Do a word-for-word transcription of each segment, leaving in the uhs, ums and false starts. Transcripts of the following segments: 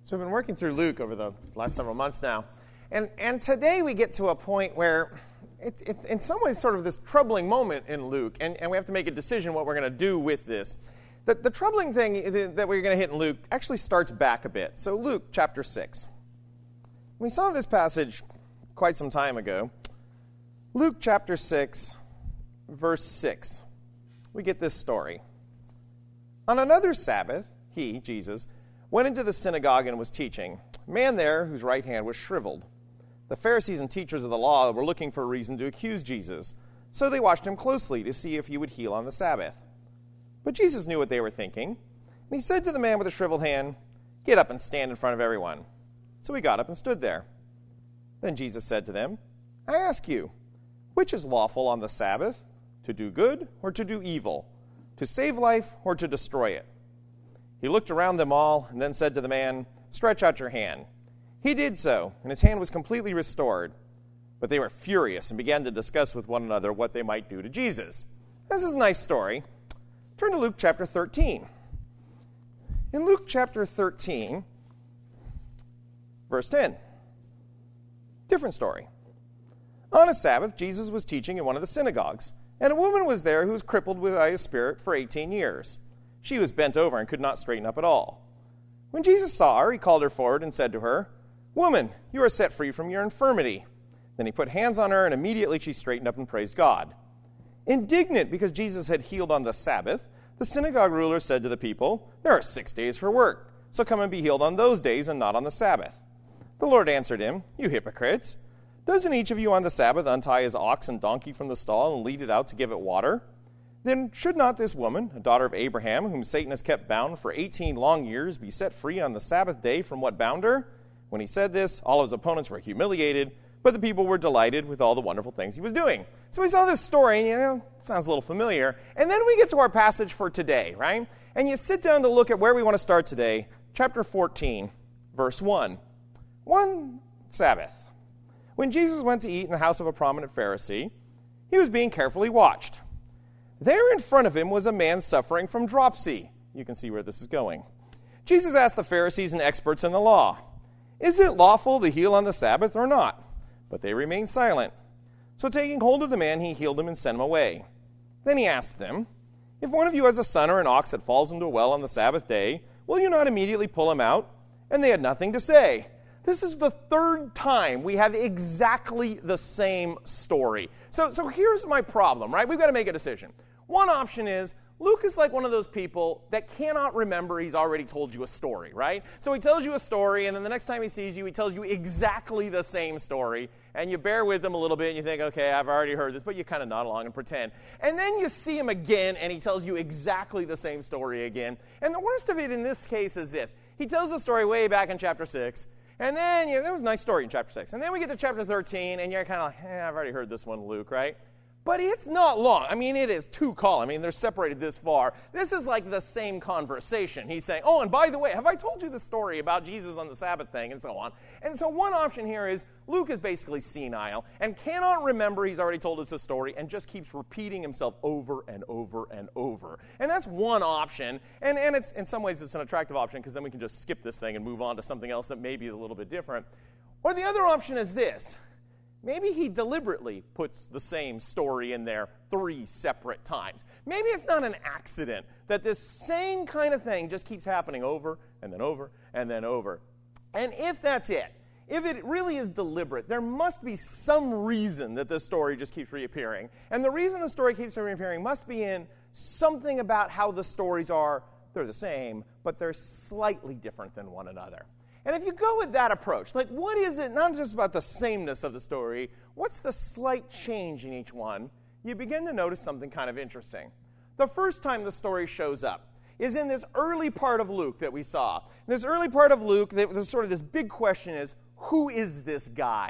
So we've been working through Luke over the last several months now, and, and today we get to a point where it's, it's in some ways sort of this troubling moment in Luke, and, and we have to make a decision what we're going to do with this. The, the troubling thing that we're going to hit in Luke actually starts back a bit. So Luke chapter six. We saw this passage quite some time ago. Luke chapter six, verse six. We get this story. On another Sabbath, he, Jesus, went into the synagogue and was teaching. A man there whose right hand was shriveled. The Pharisees and teachers of the law were looking for a reason to accuse Jesus, so they watched him closely to see if he would heal on the Sabbath. But Jesus knew what they were thinking, and he said to the man with the shriveled hand, "Get up and stand in front of everyone." So he got up and stood there. Then Jesus said to them, "I ask you, which is lawful on the Sabbath, to do good or to do evil, to save life or to destroy it?" He looked around them all and then said to the man, "Stretch out your hand." He did so, and his hand was completely restored. But they were furious and began to discuss with one another what they might do to Jesus. This is a nice story. Turn to Luke chapter thirteen. In Luke chapter thirteen, verse ten, different story. On a Sabbath, Jesus was teaching in one of the synagogues, and a woman was there who was crippled by a spirit for eighteen years. She was bent over and could not straighten up at all. When Jesus saw her, he called her forward and said to her, "Woman, you are set free from your infirmity." Then he put hands on her, and immediately she straightened up and praised God. Indignant because Jesus had healed on the Sabbath, the synagogue ruler said to the people, "There are six days for work, so come and be healed on those days and not on the Sabbath." The Lord answered him, "You hypocrites! Doesn't each of you on the Sabbath untie his ox and donkey from the stall and lead it out to give it water? Then should not this woman, a daughter of Abraham, whom Satan has kept bound for eighteen long years, be set free on the Sabbath day from what bound her?" When he said this, all of his opponents were humiliated, but the people were delighted with all the wonderful things he was doing. So we saw this story, and you know, it sounds a little familiar. And then we get to our passage for today, right? And you sit down to look at where we want to start today, chapter fourteen, verse one. One Sabbath, when Jesus went to eat in the house of a prominent Pharisee, he was being carefully watched. There in front of him was a man suffering from dropsy. You can see where this is going. Jesus asked the Pharisees and experts in the law, "Is it lawful to heal on the Sabbath or not?" But they remained silent. So taking hold of the man, he healed him and sent him away. Then he asked them, "If one of you has a son or an ox that falls into a well on the Sabbath day, will you not immediately pull him out?" And they had nothing to say. This is the third time we have exactly the same story. So, so here's my problem, right? We've got to make a decision. One option is, Luke is like one of those people that cannot remember he's already told you a story, right? So he tells you a story, and then the next time he sees you, he tells you exactly the same story, and you bear with him a little bit, and you think, okay, I've already heard this, but you kind of nod along and pretend. And then you see him again, and he tells you exactly the same story again. And the worst of it in this case is this. He tells the story way back in chapter six, and then, you know, there was a nice story in chapter six. And then we get to chapter thirteen, and you're kind of like, eh, I've already heard this one, Luke, right? But it's not long. I mean, it is two columns. I mean, they're separated this far. This is like the same conversation. He's saying, oh, and by the way, have I told you the story about Jesus on the Sabbath thing, and so on. And so one option here is Luke is basically senile and cannot remember he's already told us a story and just keeps repeating himself over and over and over. And that's one option. And, and it's in some ways it's an attractive option because then we can just skip this thing and move on to something else that maybe is a little bit different. Or the other option is this. Maybe he deliberately puts the same story in there three separate times. Maybe it's not an accident that this same kind of thing just keeps happening over and then over and then over. And if that's it, if it really is deliberate, there must be some reason that this story just keeps reappearing. And the reason the story keeps reappearing must be in something about how the stories are, they're the same, but they're slightly different than one another. And if you go with that approach, like what is it, not just about the sameness of the story, what's the slight change in each one, you begin to notice something kind of interesting. The first time the story shows up is in this early part of Luke that we saw. In this early part of Luke, there's sort of this big question is, who is this guy?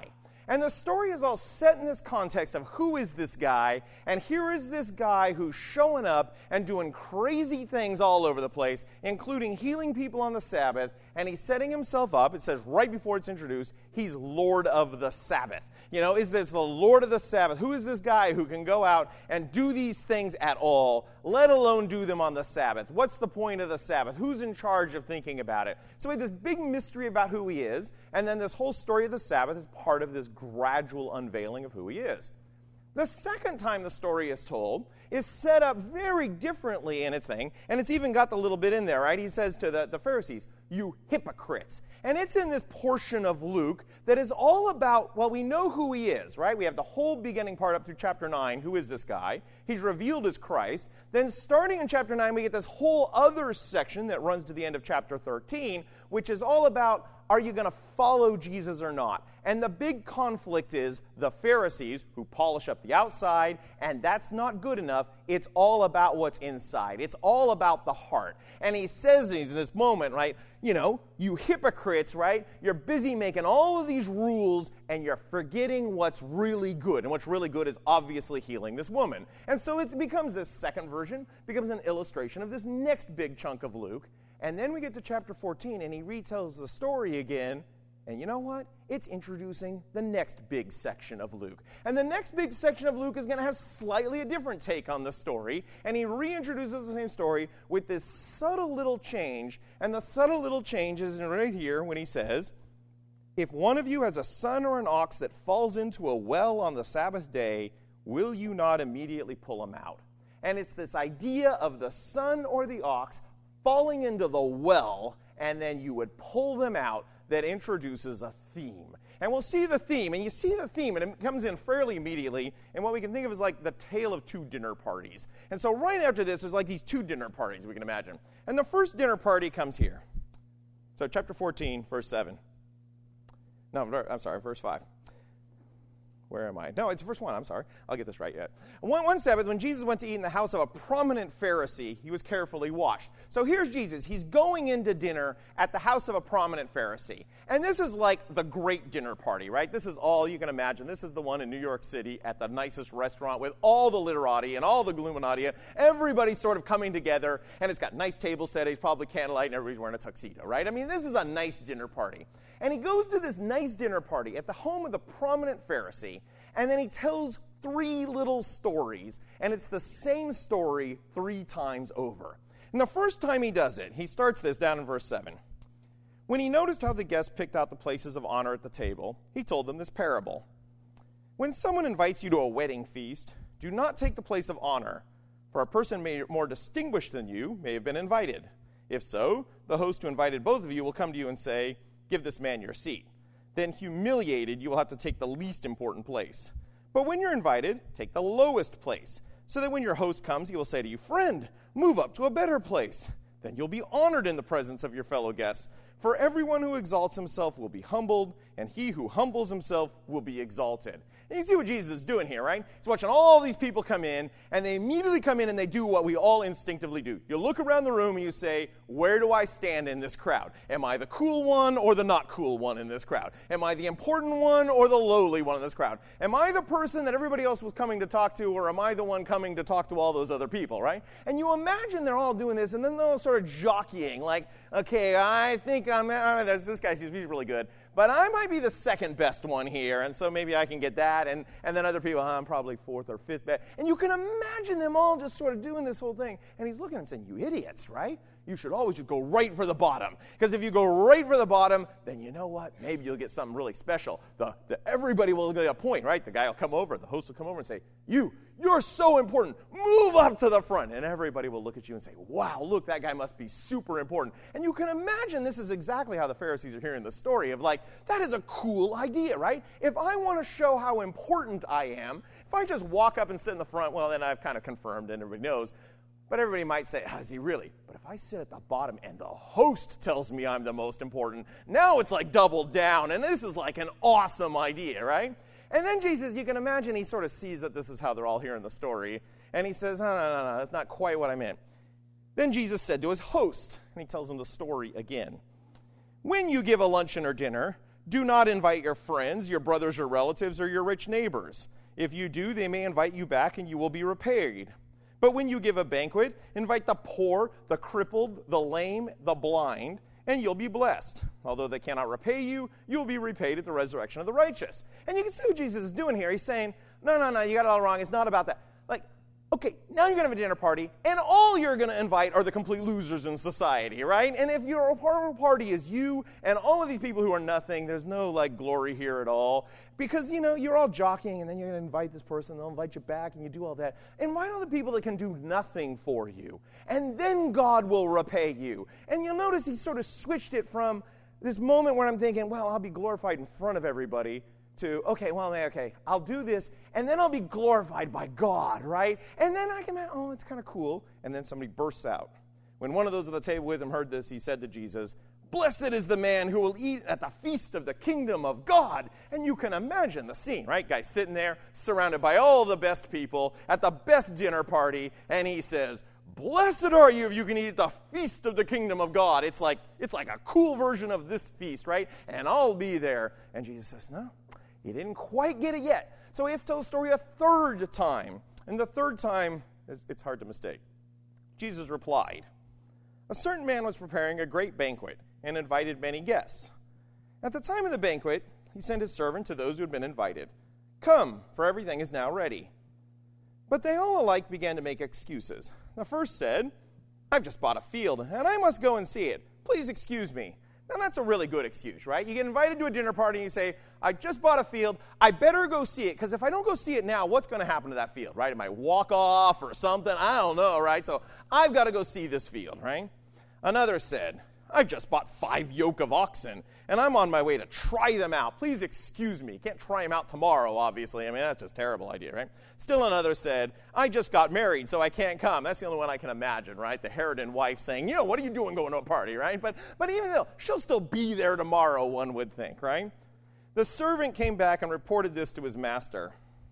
And the story is all set in this context of who is this guy, and here is this guy who's showing up and doing crazy things all over the place, including healing people on the Sabbath, and he's setting himself up. It says right before it's introduced, he's Lord of the Sabbath. You know, is this the Lord of the Sabbath? Who is this guy who can go out and do these things at all, let alone do them on the Sabbath? What's the point of the Sabbath? Who's in charge of thinking about it? So we have this big mystery about who he is, and then this whole story of the Sabbath is part of this gradual unveiling of who he is. The second time the story is told is set up very differently in its thing, and it's even got the little bit in there, right? He says to the, the Pharisees, you hypocrites. And it's in this portion of Luke that is all about, well, we know who he is, right? We have the whole beginning part up through chapter nine. Who is this guy? He's revealed as Christ. Then starting in chapter nine, we get this whole other section that runs to the end of chapter thirteen, which is all about, are you going to follow Jesus or not? And the big conflict is the Pharisees, who polish up the outside, and that's not good enough. It's all about what's inside. It's all about the heart. And he says in this moment, right, you know, you hypocrites, right, you're busy making all of these rules, and you're forgetting what's really good. And what's really good is obviously healing this woman. And so it becomes this second version, becomes an illustration of this next big chunk of Luke. And then we get to chapter fourteen, and he retells the story again. And you know what? It's introducing the next big section of Luke. And the next big section of Luke is going to have slightly a different take on the story. And he reintroduces the same story with this subtle little change. And the subtle little change is right here when he says, if one of you has a son or an ox that falls into a well on the Sabbath day, will you not immediately pull him out? And it's this idea of the son or the ox falling into the well, and then you would pull them out, that introduces a theme. And we'll see the theme, and you see the theme, and it comes in fairly immediately, and what we can think of is like the tale of two dinner parties. And so right after this, there's like these two dinner parties we can imagine. And the first dinner party comes here. So chapter fourteen, verse seven. No, I'm sorry, verse five. Where am I? No, it's verse one. I'm sorry. I'll get this right yet. One, one Sabbath, when Jesus went to eat in the house of a prominent Pharisee, he was carefully washed. So here's Jesus. He's going into dinner at the house of a prominent Pharisee. And this is like the great dinner party, right? This is all you can imagine. This is the one in New York City at the nicest restaurant with all the literati and all the Gluminati. Everybody's sort of coming together, and it's got nice table settings, probably candlelight, and everybody's wearing a tuxedo, right? I mean, this is a nice dinner party. And he goes to this nice dinner party at the home of the prominent Pharisee, and then he tells three little stories, and it's the same story three times over. And the first time he does it, he starts this down in verse seven. When he noticed how the guests picked out the places of honor at the table, he told them this parable. When someone invites you to a wedding feast, do not take the place of honor, for a person may, more distinguished than you may have been invited. If so, the host who invited both of you will come to you and say, give this man your seat. Then humiliated, you will have to take the least important place. But when you're invited, take the lowest place, so that when your host comes, he will say to you, friend, move up to a better place. Then you'll be honored in the presence of your fellow guests. For everyone who exalts himself will be humbled, and he who humbles himself will be exalted. And you see what Jesus is doing here, right? He's watching all these people come in, and they immediately come in and they do what we all instinctively do. You look around the room and you say, where do I stand in this crowd? Am I the cool one or the not cool one in this crowd? Am I the important one or the lowly one in this crowd? Am I the person that everybody else was coming to talk to, or am I the one coming to talk to all those other people, right? And you imagine they're all doing this, and then they're all sort of jockeying, like, okay, I think I'm, uh, this guy seems really good, but I might be the second best one here, and so maybe I can get that, and, and then other people, oh, I'm probably fourth or fifth best. And you can imagine them all just sort of doing this whole thing, and he's looking at them saying, you idiots, right? You should always just go right for the bottom, because if you go right for the bottom, then you know what? Maybe you'll get something really special. The, the, everybody will get a point, right? The guy will come over, the host will come over and say, you, you're so important. Move up to the front. And everybody will look at you and say, wow, look, that guy must be super important. And you can imagine this is exactly how the Pharisees are hearing the story of like, that is a cool idea, right? If I want to show how important I am, if I just walk up and sit in the front, well, then I've kind of confirmed and everybody knows. But everybody might say, oh, is he really? But if I sit at the bottom and the host tells me I'm the most important, now it's like doubled down, and this is like an awesome idea, right? And then Jesus, you can imagine he sort of sees that this is how they're all hearing the story, and he says, no, no, no, no, that's not quite what I meant. Then Jesus said to his host, and he tells him the story again. When you give a luncheon or dinner, Do not invite your friends, your brothers or relatives, or your rich neighbors. If you do, they may invite you back and you will be repaid. But when you give a banquet, invite the poor, the crippled, the lame, the blind, and you'll be blessed. Although they cannot repay you, you will be repaid at the resurrection of the righteous. And you can see what Jesus is doing here. He's saying, no, no, no, you got it all wrong. It's not about that. Like, okay, now you're going to have a dinner party, and all you're going to invite are the complete losers in society, right? And if your party is you and all of these people who are nothing, there's no, like, glory here at all. Because, you know, you're all jockeying, and then you're going to invite this person, they'll invite you back, and you do all that. Invite all the people that can do nothing for you, and then God will repay you. And you'll notice he sort of switched it from this moment where I'm thinking, well, I'll be glorified in front of everybody, to, okay, well, okay, I'll do this, and then I'll be glorified by God, right? And then I can, oh, it's kind of cool. And then somebody bursts out. When one of those at the table with him heard this, he said to Jesus, blessed is the man who will eat at the feast of the kingdom of God. And you can imagine the scene, right? Guy's sitting there, surrounded by all the best people, at the best dinner party, and he says, blessed are you if you can eat the feast of the kingdom of God. It's like, it's like a cool version of this feast, right? And I'll be there. And Jesus says, no. He didn't quite get it yet. So he has to tell the story a third time. And the third time, it's hard to mistake. Jesus replied, a certain man was preparing a great banquet and invited many guests. At the time of the banquet, he sent his servant to those who had been invited. Come, for everything is now ready. But they all alike began to make excuses. The first said, I've just bought a field, and I must go and see it. Please excuse me. Now, that's a really good excuse, right? You get invited to a dinner party and you say, I just bought a field. I better go see it, because if I don't go see it now, what's going to happen to that field, right? It might walk off or something. I don't know, right? So I've got to go see this field, right? Another said, I've just bought five yoke of oxen, and I'm on my way to try them out. Please excuse me. Can't try them out tomorrow, obviously. I mean, that's just a terrible idea, right? Still another said, I just got married, so I can't come. That's the only one I can imagine, right? The Harridan wife saying, you know, what are you doing going to a party, right? But, but even though, she'll still be there tomorrow, one would think, right? The servant came back and reported this to his master.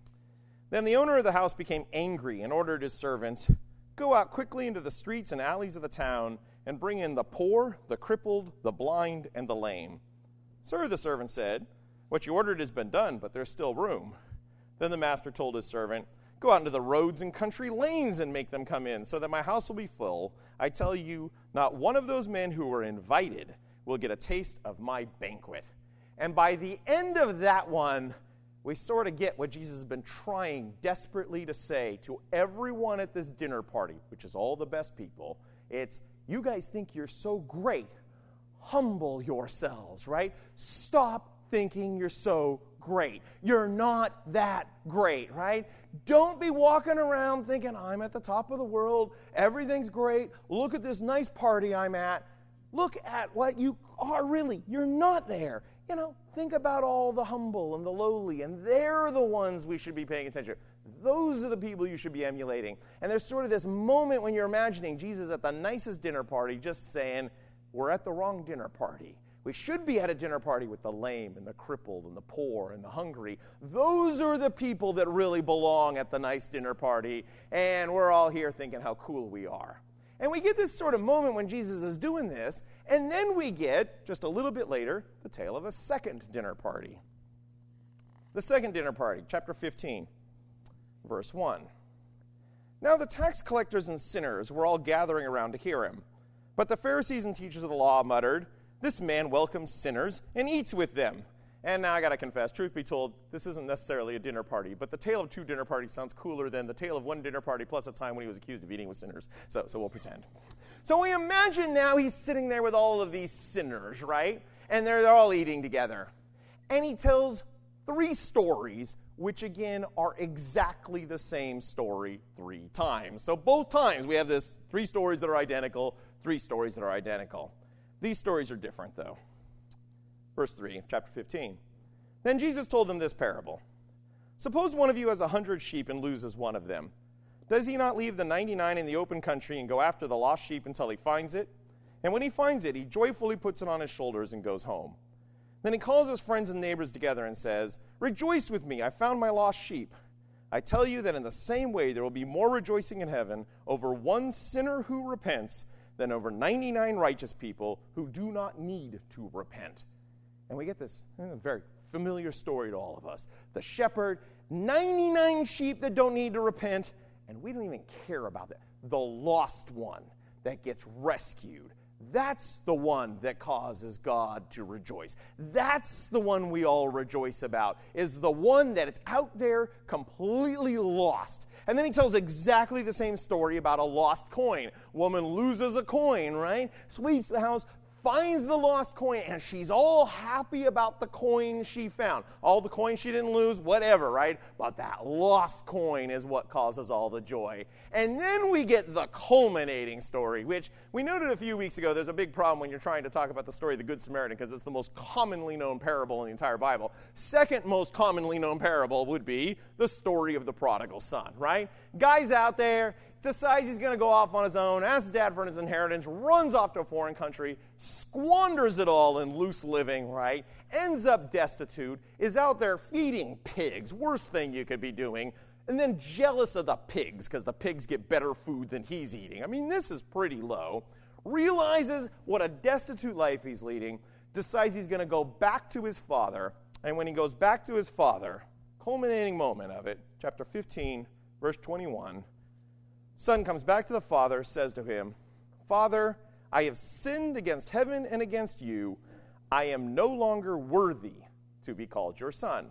Then the owner of the house became angry and ordered his servants, go out quickly into the streets and alleys of the town and bring in the poor, the crippled, the blind, and the lame. Sir, the servant said, what you ordered has been done, but there's still room. Then the master told his servant, go out into the roads and country lanes and make them come in, so that my house will be full. I tell you, not one of those men who were invited will get a taste of my banquet. And by the end of that one, we sort of get what Jesus has been trying desperately to say to everyone at this dinner party, which is all the best people. It's, you guys think you're so great. Humble yourselves, right? Stop thinking you're so great. You're not that great, right? Don't be walking around thinking, I'm at the top of the world. Everything's great. Look at this nice party I'm at. Look at what you are really. You're not there. You know, think about all the humble and the lowly, and they're the ones we should be paying attention to. Those are the people you should be emulating. And there's sort of this moment when you're imagining Jesus at the nicest dinner party just saying, we're at the wrong dinner party. We should be at a dinner party with the lame and the crippled and the poor and the hungry. Those are the people that really belong at the nice dinner party. And we're all here thinking how cool we are. And we get this sort of moment when Jesus is doing this, and then we get, just a little bit later, the tale of a second dinner party. The second dinner party, chapter fifteen, verse one. Now the tax collectors and sinners were all gathering around to hear him. But the Pharisees and teachers of the law muttered, this man welcomes sinners and eats with them. And now I got to confess, truth be told, this isn't necessarily a dinner party, but the tale of two dinner parties sounds cooler than the tale of one dinner party plus a time when he was accused of eating with sinners. So, so we'll pretend. So we imagine now he's sitting there with all of these sinners, right? And they're, they're all eating together. And he tells three stories, which again are exactly the same story three times. So both times we have this three stories that are identical, three stories that are identical. These stories are different, though. Verse three, chapter fifteen. Then Jesus told them this parable. Suppose one of you has a hundred sheep and loses one of them. Does he not leave the ninety-nine in the open country and go after the lost sheep until he finds it? And when he finds it, he joyfully puts it on his shoulders and goes home. Then he calls his friends and neighbors together and says, rejoice with me, I found my lost sheep. I tell you that in the same way there will be more rejoicing in heaven over one sinner who repents than over ninety-nine righteous people who do not need to repent. And we get this uh, very familiar story to all of us. The shepherd, ninety-nine sheep that don't need to repent, and we don't even care about that. The lost one that gets rescued. That's the one that causes God to rejoice. That's the one we all rejoice about, is the one that is out there completely lost. And then he tells exactly the same story about a lost coin. Woman loses a coin, right? Sweeps the house, finds the lost coin, and she's all happy about the coin she found. All the coins she didn't lose, whatever, right? But that lost coin is what causes all the joy. And then we get the culminating story, which we noted a few weeks ago. There's a big problem when you're trying to talk about the story of the Good Samaritan, because it's the most commonly known parable in the entire Bible. Second most commonly known parable would be the story of the prodigal son, right? Guy's out there, decides he's going to go off on his own, asks dad for his inheritance, runs off to a foreign country, squanders it all in loose living, right? Ends up destitute, is out there feeding pigs, worst thing you could be doing, and then jealous of the pigs because the pigs get better food than he's eating. I mean, this is pretty low. Realizes what a destitute life he's leading, decides he's going to go back to his father, and when he goes back to his father, culminating moment of it, chapter fifteen, verse twenty-one, son comes back to the father, says to him, Father, I have sinned against heaven and against you. I am no longer worthy to be called your son.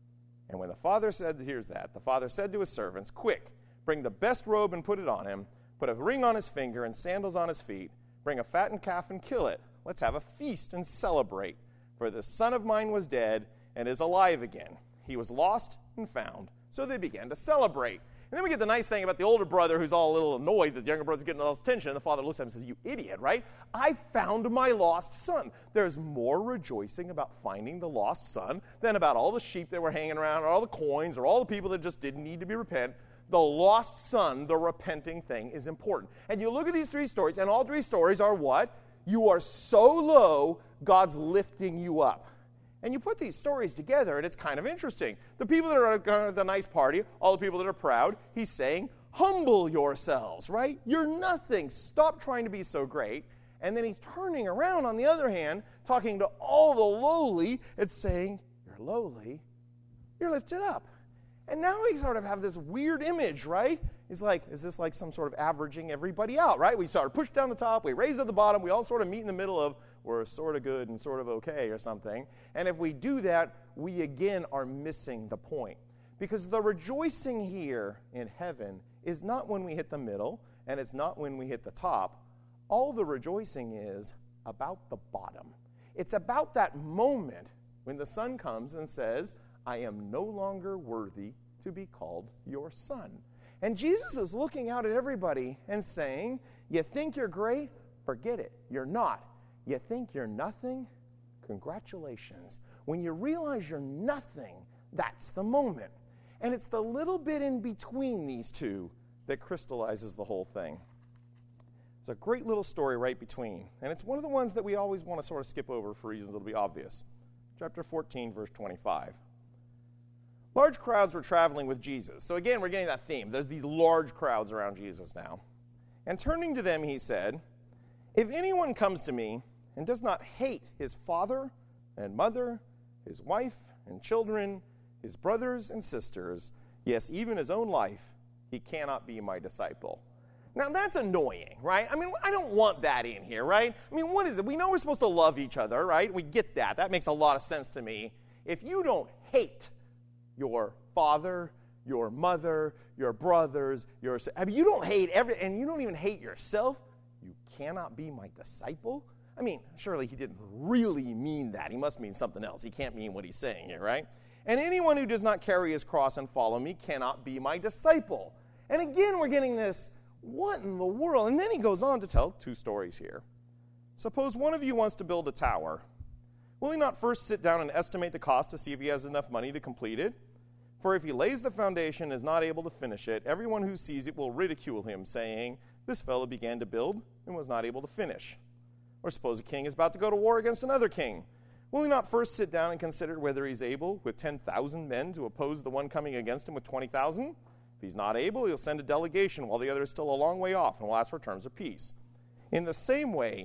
And when the father said, here's that, the father said to his servants, quick, bring the best robe and put it on him, put a ring on his finger and sandals on his feet, bring a fattened calf and kill it. Let's have a feast and celebrate. For this son of mine was dead and is alive again. He was lost and found. So they began to celebrate. And then we get the nice thing about the older brother who's all a little annoyed that the younger brother's getting all this attention. And the father looks at him and says, you idiot, right? I found my lost son. There's more rejoicing about finding the lost son than about all the sheep that were hanging around, or all the coins, or all the people that just didn't need to be repent. The lost son, the repenting thing, is important. And you look at these three stories, and all three stories are what? You are so low, God's lifting you up. And you put these stories together, and it's kind of interesting. The people that are at the nice party, all the people that are proud, he's saying, humble yourselves, right? You're nothing. Stop trying to be so great. And then he's turning around, on the other hand, talking to all the lowly, and saying, you're lowly, you're lifted up. And now we sort of have this weird image, right? He's like, is this like some sort of averaging everybody out, right? We sort of push down the top, we raise at the bottom, we all sort of meet in the middle of, we're sort of good and sort of okay or something. And if we do that, we again are missing the point. Because the rejoicing here in heaven is not when we hit the middle, and it's not when we hit the top. All the rejoicing is about the bottom. It's about that moment when the son comes and says, I am no longer worthy to be called your son. And Jesus is looking out at everybody and saying, you think you're great? Forget it. You're not. You think you're nothing? Congratulations. When you realize you're nothing, that's the moment. And it's the little bit in between these two that crystallizes the whole thing. There's a great little story right between. And it's one of the ones that we always want to sort of skip over for reasons that'll be obvious. Chapter fourteen, verse twenty-five. Large crowds were traveling with Jesus. So again, we're getting that theme. There's these large crowds around Jesus now. And turning to them, he said, if anyone comes to me and does not hate his father and mother, his wife and children, his brothers and sisters, yes, even his own life, he cannot be my disciple. Now, that's annoying, right? I mean, I don't want that in here, right? I mean, what is it? We know we're supposed to love each other, right? We get that. That makes a lot of sense to me. If you don't hate your father, your mother, your brothers, your I mean, you don't hate every, and you don't even hate yourself, you cannot be my disciple? I mean, surely he didn't really mean that. He must mean something else. He can't mean what he's saying here, right? And anyone who does not carry his cross and follow me cannot be my disciple. And again, we're getting this, what in the world? And then he goes on to tell two stories here. Suppose one of you wants to build a tower. Will he not first sit down and estimate the cost to see if he has enough money to complete it? For if he lays the foundation and is not able to finish it, everyone who sees it will ridicule him, saying, this fellow began to build and was not able to finish. Or suppose a king is about to go to war against another king. Will he not first sit down and consider whether he's able, with ten thousand men, to oppose the one coming against him with twenty thousand? If he's not able, he'll send a delegation while the other is still a long way off and will ask for terms of peace. In the same way,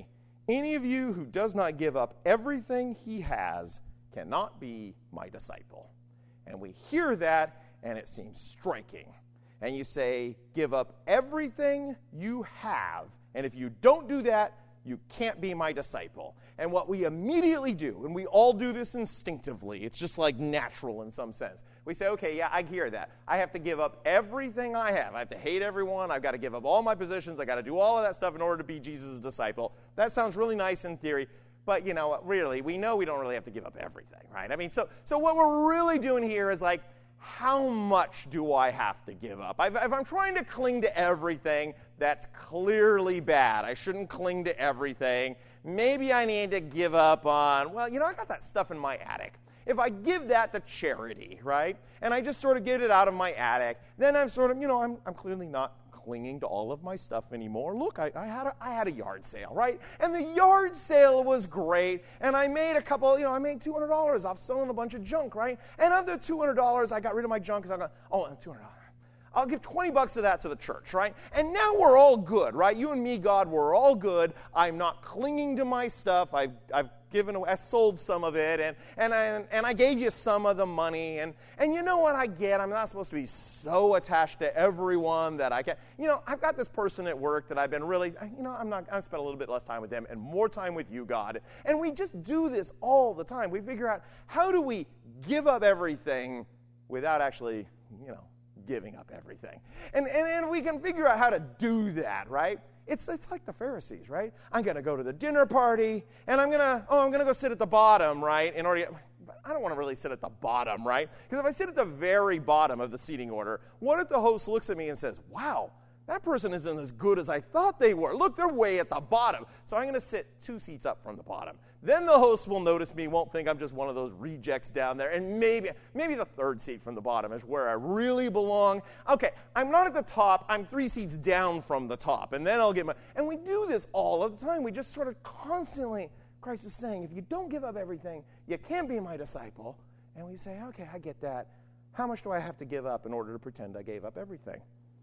Any of you who does not give up everything he has cannot be my disciple. And we hear that, and it seems striking. And you say, give up everything you have, and if you don't do that, you can't be my disciple. And what we immediately do, and we all do this instinctively, it's just like natural in some sense. We say, okay, yeah, I hear that. I have to give up everything I have. I have to hate everyone. I've got to give up all my positions. I've got to do all of that stuff in order to be Jesus' disciple. That sounds really nice in theory, but, you know, really, we know we don't really have to give up everything, right? I mean, so so what we're really doing here is like, how much do I have to give up? If I'm trying to cling to everything, that's clearly bad. I shouldn't cling to everything. Maybe I need to give up on, well, you know, I got that stuff in my attic. If I give that to charity, right, and I just sort of get it out of my attic, then I'm sort of, you know, I'm, I'm clearly not clinging to all of my stuff anymore. Look, I, I had a, I had a yard sale, right? And the yard sale was great, and I made a couple, you know, I made two hundred dollars off selling a bunch of junk, right? And of the two hundred dollars, I got rid of my junk because I got, oh, two hundred dollars. I'll give twenty bucks of that to the church, right? And now we're all good, right? You and me, God, we're all good. I'm not clinging to my stuff. I've I've given away, I sold some of it, and and I and I gave you some of the money, and and you know what I get? I'm not supposed to be so attached to everyone that I can. You know, I've got this person at work that I've been really, you know, I'm not. I spent a little bit less time with them and more time with you, God. And we just do this all the time. We figure out how do we give up everything without actually, you know, giving up everything. And, and and we can figure out how to do that, right? It's it's like the Pharisees, right? I'm going to go to the dinner party, and I'm going to, oh, I'm going to go sit at the bottom, right? In order to, but I don't want to really sit at the bottom, right? Because if I sit at the very bottom of the seating order, what if the host looks at me and says, wow, that person isn't as good as I thought they were. Look, they're way at the bottom. So I'm going to sit two seats up from the bottom. Then the host will notice me, won't think I'm just one of those rejects down there, and maybe maybe the third seat from the bottom is where I really belong. Okay, I'm not at the top. I'm three seats down from the top, and then I'll get my... And we do this all of the time. We just sort of constantly, Christ is saying, if you don't give up everything, you can't be my disciple. And we say, okay, I get that. How much do I have to give up in order to pretend I gave up everything?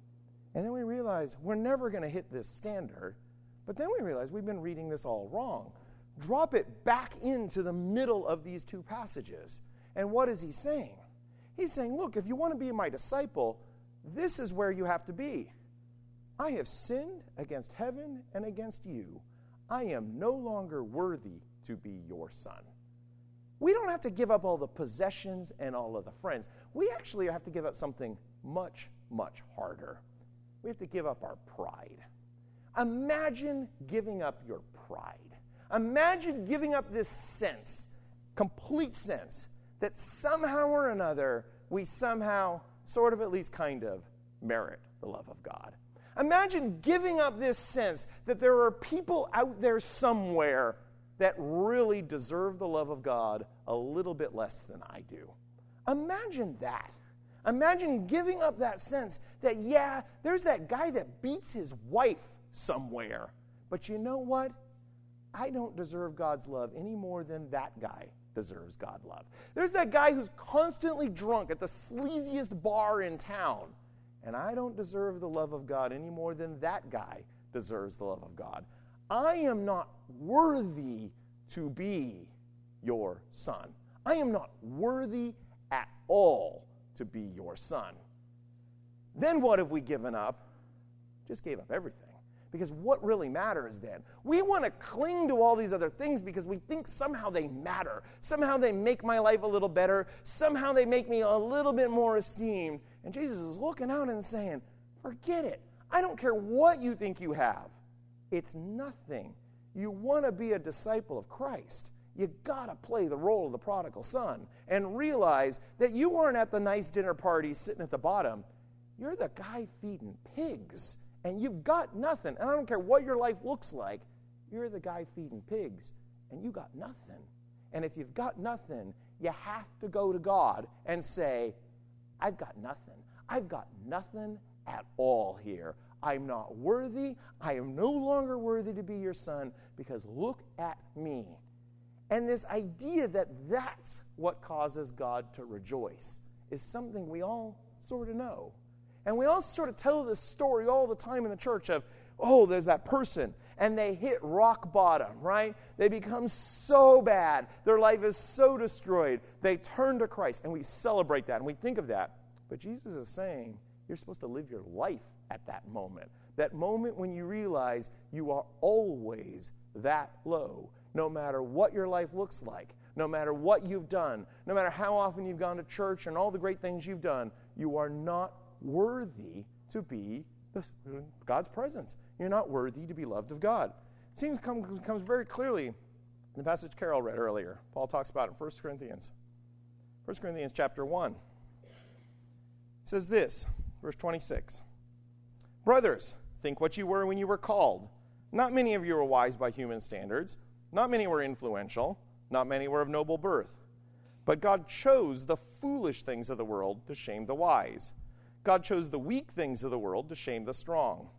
And then we realize we're never going to hit this standard, but then we realize we've been reading this all wrong. Drop it back into the middle of these two passages. And what is he saying? He's saying, look, if you want to be my disciple, this is where you have to be. I have sinned against heaven and against you. I am no longer worthy to be your son. We don't have to give up all the possessions and all of the friends. We actually have to give up something much, much harder. We have to give up our pride. Imagine giving up your pride. Imagine giving up this sense, complete sense, that somehow or another we somehow, sort of at least kind of, merit the love of God. Imagine giving up this sense that there are people out there somewhere that really deserve the love of God a little bit less than I do. Imagine that. Imagine giving up that sense that, yeah, there's that guy that beats his wife somewhere. But you know what? I don't deserve God's love any more than that guy deserves God's love. There's that guy who's constantly drunk at the sleaziest bar in town. And I don't deserve the love of God any more than that guy deserves the love of God. I am not worthy to be your son. I am not worthy at all to be your son. Then what have we given up? Just gave up everything. Because what really matters then? We want to cling to all these other things because we think somehow they matter. Somehow they make my life a little better. Somehow they make me a little bit more esteemed. And Jesus is looking out and saying, forget it. I don't care what you think you have. It's nothing. You want to be a disciple of Christ. You got to play the role of the prodigal son and realize that you aren't at the nice dinner party sitting at the bottom. You're the guy feeding pigs, and you've got nothing. And I don't care what your life looks like. You're the guy feeding pigs, and you got nothing. And if you've got nothing, you have to go to God and say, I've got nothing. I've got nothing at all here. I'm not worthy. I am no longer worthy to be your son because look at me. And this idea that that's what causes God to rejoice is something we all sort of know. And we all sort of tell this story all the time in the church of, oh, there's that person, and they hit rock bottom, right? They become so bad. Their life is so destroyed. They turn to Christ, and we celebrate that, and we think of that. But Jesus is saying you're supposed to live your life at that moment. That moment when you realize you are always that low, no matter what your life looks like, no matter what you've done, no matter how often you've gone to church and all the great things you've done, you are not worthy to be in God's presence. You're not worthy to be loved of God. It seems comes, comes very clearly in the passage Carol read earlier. Paul talks about it in First Corinthians. First Corinthians chapter one. It says this, verse twenty-six. Brothers, think what you were when you were called. Not many of you were wise by human standards. Not many were influential. Not many were of noble birth. But God chose the foolish things of the world to shame the wise. God chose the weak things of the world to shame the strong.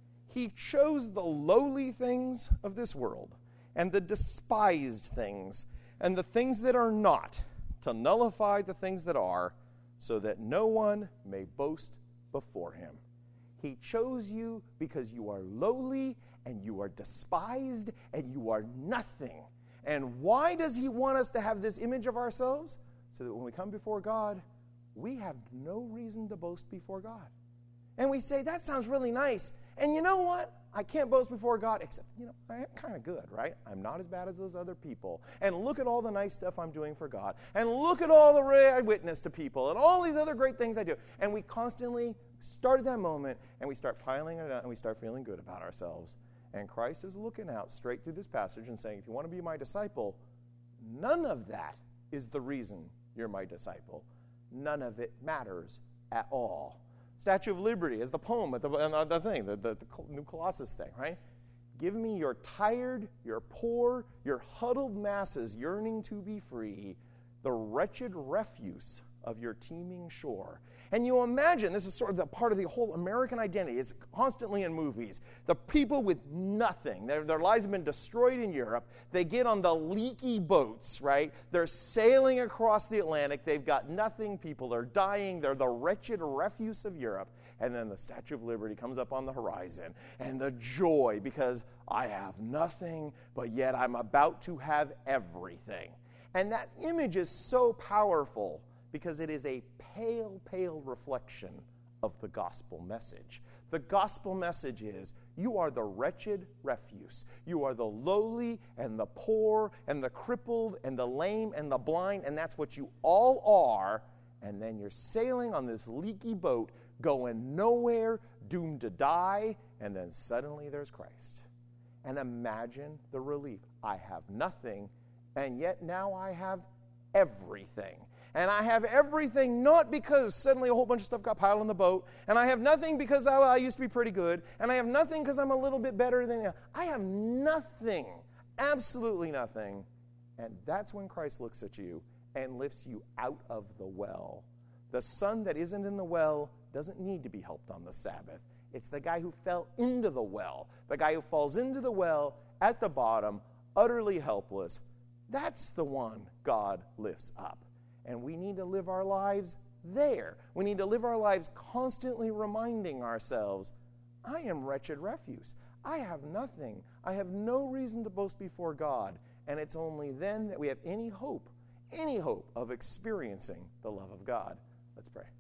He chose the lowly things of this world and the despised things and the things that are not to nullify the things that are, so that no one may boast before him. He chose you because you are lowly and you are despised and you are nothing. And why does he want us to have this image of ourselves? So that when we come before God, we have no reason to boast before God. And we say, that sounds really nice. And you know what? I can't boast before God, except, you know, I am kind of good, right? I'm not as bad as those other people. And look at all the nice stuff I'm doing for God. And look at all the way I witness to people and all these other great things I do. And we constantly start at that moment and we start piling it up and we start feeling good about ourselves. And Christ is looking out straight through this passage and saying, if you want to be my disciple, none of that is the reason you're my disciple. None of it matters at all. Statue of Liberty is the poem, the, the thing, the, the, the New Colossus thing, right? Give me your tired, your poor, your huddled masses yearning to be free, the wretched refuse of your teeming shore. And you imagine, this is sort of the part of the whole American identity. It's constantly in movies. The people with nothing, their, their lives have been destroyed in Europe. They get on the leaky boats, right? They're sailing across the Atlantic. They've got nothing. People are dying. They're the wretched refuse of Europe. And then the Statue of Liberty comes up on the horizon. And the joy, because I have nothing, but yet I'm about to have everything. And that image is so powerful, because it is a pale, pale reflection of the gospel message. The gospel message is, you are the wretched refuse. You are the lowly and the poor and the crippled and the lame and the blind, and that's what you all are. And then you're sailing on this leaky boat, going nowhere, doomed to die, and then suddenly there's Christ. And imagine the relief. I have nothing, and yet now I have everything. And I have everything not because suddenly a whole bunch of stuff got piled on the boat. And I have nothing because I, I used to be pretty good. And I have nothing because I'm a little bit better than you. I have nothing, absolutely nothing. And that's when Christ looks at you and lifts you out of the well. The son that isn't in the well doesn't need to be helped on the Sabbath. It's the guy who fell into the well. The guy who falls into the well at the bottom, utterly helpless. That's the one God lifts up. And we need to live our lives there. We need to live our lives constantly reminding ourselves, I am wretched refuse. I have nothing. I have no reason to boast before God. And it's only then that we have any hope, any hope of experiencing the love of God. Let's pray.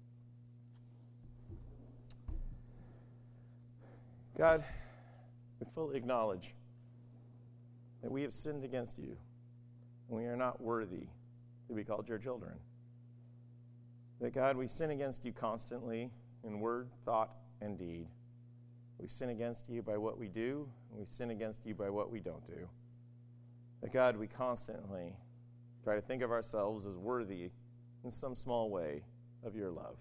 God, we fully acknowledge that we have sinned against you, and we are not worthy to be called your children. That, God, we sin against you constantly in word, thought, and deed. We sin against you by what we do, and we sin against you by what we don't do. That, God, we constantly try to think of ourselves as worthy in some small way of your love.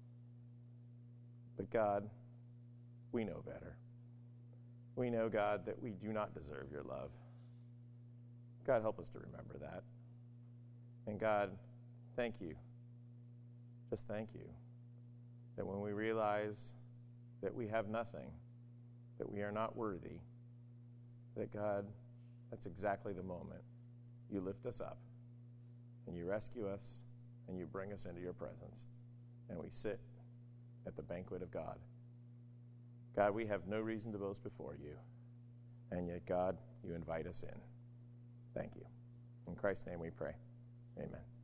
But, God, we know better. We know, God, that we do not deserve your love. God, help us to remember that. And God, thank you. Just thank you that when we realize that we have nothing, that we are not worthy, that God, that's exactly the moment you lift us up and you rescue us and you bring us into your presence and we sit at the banquet of God. God, we have no reason to boast before you. And yet, God, you invite us in. Thank you. In Christ's name we pray. Amen.